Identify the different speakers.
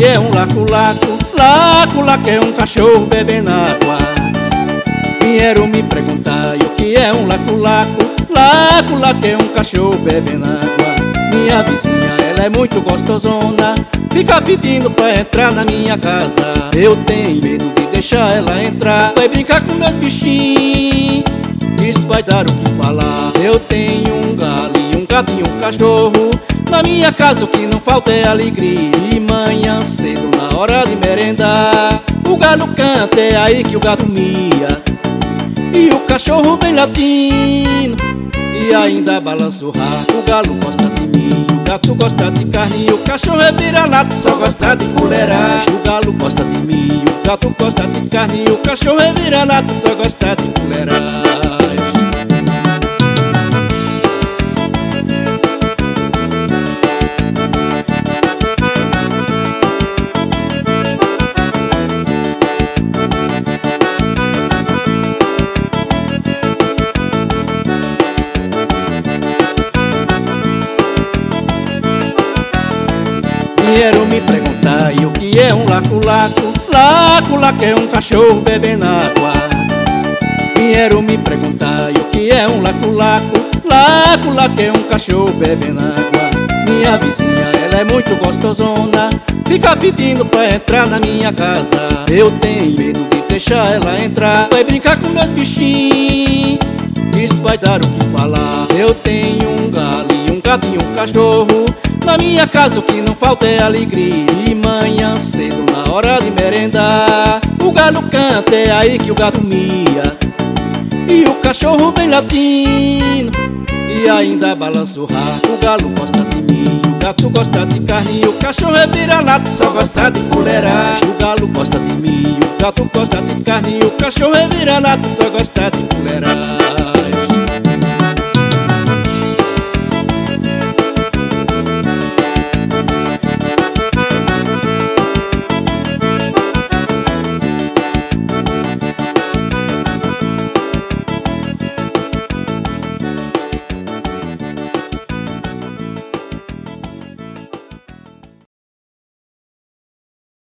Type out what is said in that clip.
Speaker 1: que é um laco-laco? Laco-laco é um cachorro bebendo água. Vieram me perguntar o que é um laco-laco? Laco-laco é um cachorro bebendo água. Minha vizinha, ela é muito gostosona, fica pedindo pra entrar na minha casa. Eu tenho medo de deixar ela entrar, vai brincar com meus bichinhos, isso vai dar o que falar. Eu tenho um galo e um gato e um cachorro, na minha casa o que não falta é alegria. E manhã cedo, na hora de merendar, o galo canta, é aí que o gato mia, e o cachorro vem latindo e ainda balança o rabo. O galo gosta de mim, o gato gosta de carne, o cachorro é vira-lata, só gosta de fuleiragem. O galo gosta de mim, o gato gosta de carne, o cachorro é vira-lata, só gosta de fuleiragem. Vieram me perguntar o que é um laco-laco? Laco-laco é um cachorro bebendo água. Vieram me perguntar o que é um laco-laco? Laco-laco é um cachorro bebendo água. Minha vizinha, ela é muito gostosona, fica pedindo pra entrar na minha casa. Eu tenho medo de deixar ela entrar, vai brincar com meus bichinhos, isso vai dar o que falar. Eu tenho um galo e um gato e um cachorro, na minha casa o que não falta é alegria. E manhã cedo, na hora de merendar, o galo canta, é aí que o gato mia, e o cachorro vem latindo e ainda balança o rabo. O galo gosta de mim, o gato gosta de carne, o cachorro é vira-lata, só gosta de fuleiragem. O galo gosta de mim, o gato gosta de carne, o cachorro é vira-lata, só gosta de fuleiragem.